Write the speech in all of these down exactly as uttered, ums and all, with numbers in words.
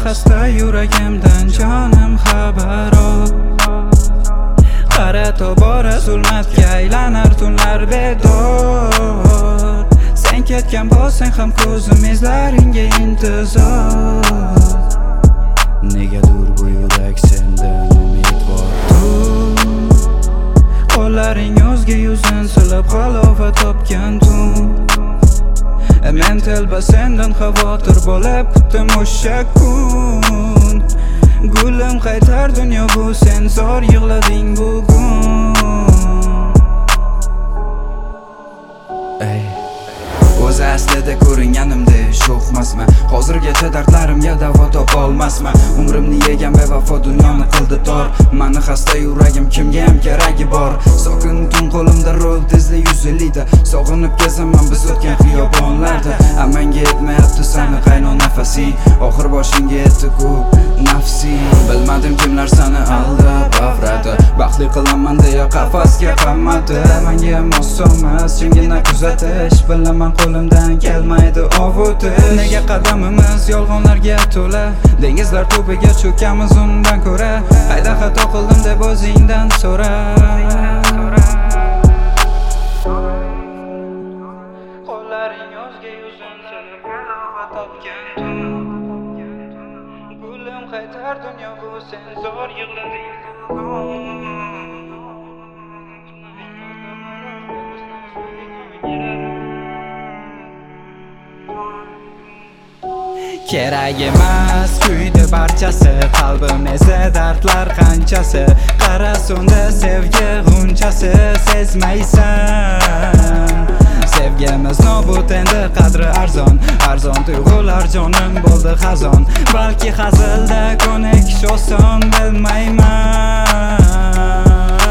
xasta yuragimdan jonim xabaro. Qara tobora zulmatga aylanar tunlar bedor. Sen ketgan bo'lsang ham ko'zim izlaringga intizor. Negadir bu yurak sendan umidvor. Qo'llaring o'zga yuzin silab halovat topgan tun. Men telba sendan xavotir bo'lib kutdim o'sha kun. Gulim qaytar dunyo bu, sen zor yig'lading bugun. Ey o'zi aslida ko'ringanimdek sho'xmasman. Hozirgacha dardlarimga davo topolmasman. Umrimni yegan bevafo dunyoni qildi tor. Mani xasta yuragim kimga ham keragi bor. Sokin tun qo'limda rol tezli yuz ellikda. Sog'inib kezaman biz o'tgan xiyobonlarda. Amanga yetmayapti sani qayno nafasing. Oxir boshingga yetdi-ku nafsing. Bilmadim kimlar sani aldab avradi. Baxtli qilaman deya qafasga qamadi. Menga ham osonmas jimgina kuzatish. Bilaman qo'limdan kelmaydi ovutish. Nega qadamimiz yolg'onlarga to'la. Dengizlar tubiga cho'kamiz undan ko'ra. Qayda xato qildim deb o'zingdan so'ra. Qo'llaring o'zga yuzin silib halovat topgan tun. Gulim qaytar dunyo bu, sen zor yig'lading bugun. Kerak emas kuydi barchasi, qalbim esa dardlar qanchasi. Qara so'nda sevgi g'unchasi, sezmaysan. Sevgimiz nobud endi qadri arzon. Arzon tuyg'ular jonim bo'ldi xazon. Balki hazilda ko'nikish oson, bilmayman.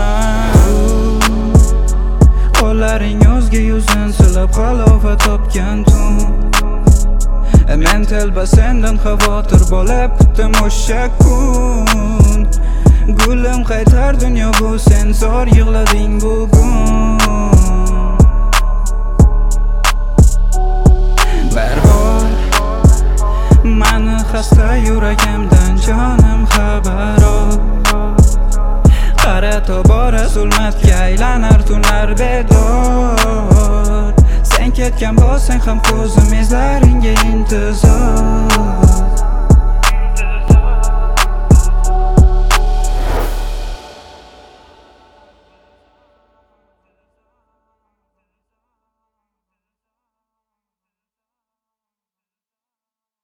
Qo'llaring o'zga yuzin silab halovat topgan tun. Men telba sendan xavotir bo'lib kutdim o'sha kun. Gulim qaytar dunyo bu, sen zor yig'lading bugun. Barbor mani xasta yuragimdan jonim xabaro. Qara tobora zulmatga aylanar tunlar bedor. Sen ketgan bo'lsang ham ko'zim izlaringga intizor.